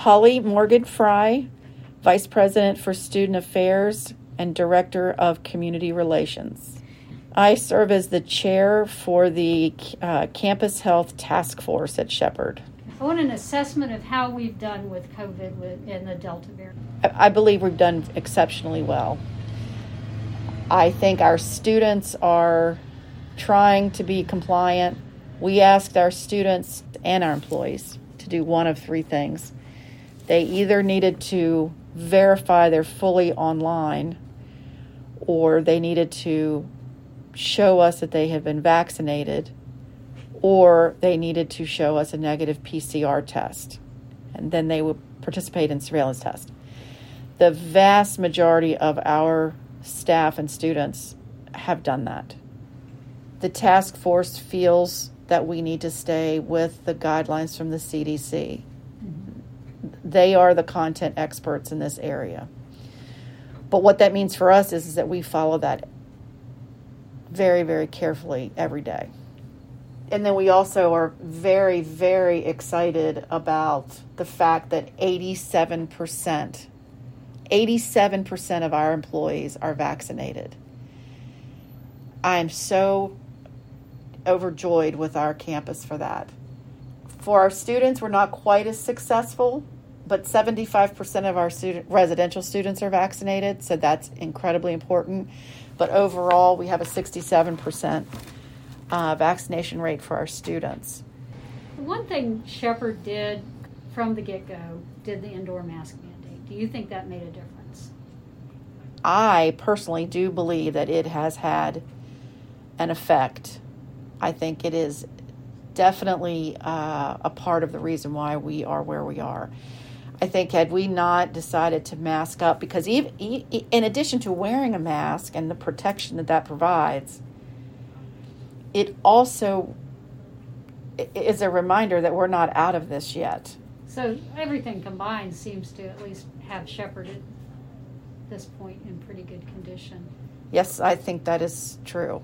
Holly Morgan Fry, Vice President for Student Affairs and Director of Community Relations. I serve as the chair for the Campus Health Task Force at Shepherd. I want an assessment of how we've done with COVID in the Delta variant. I believe we've done exceptionally well. I think our students are trying to be compliant. We asked our students and our employees to do one of three things. They either needed to verify they're fully online, or they needed to show us that they have been vaccinated, or they needed to show us a negative PCR test, and then they would participate in surveillance test. The vast majority of our staff and students have done that. The task force feels that we need to stay with the guidelines from the CDC. They are the content experts in this area. But what that means for us is that we follow that very, very carefully every day. And then we also are very, very excited about the fact that 87% of our employees are vaccinated. I am so overjoyed with our campus for that. For our students, we're not quite as successful, but 75% of our residential students are vaccinated, so that's incredibly important. But overall, we have a 67% vaccination rate for our students. One thing Shepherd did from the get-go, did the indoor mask mandate. Do you think that made a difference? I personally do believe that it has had an effect. I think it is definitely a part of the reason why we are where we are. I think had we not decided to mask up, because even in addition to wearing a mask and the protection that provides, it also is a reminder that we're not out of this yet. So everything combined seems to at least have Shepherd at this point in pretty good condition. Yes, I think that is true.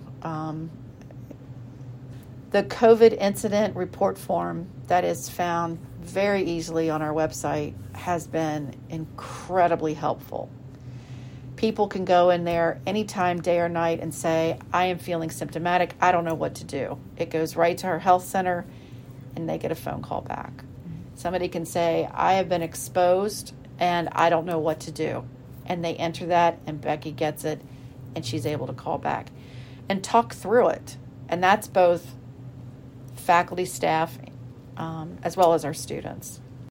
The COVID incident report form that is found very easily on our website has been incredibly helpful. People can go in there anytime, day or night, and say, I am feeling symptomatic. I don't know what to do. It goes right to our health center, and they get a phone call back. Somebody can say, I have been exposed, and I don't know what to do. And they enter that, and Becky gets it, and she's able to call back and talk through it. And that's both faculty, staff, as well as our students.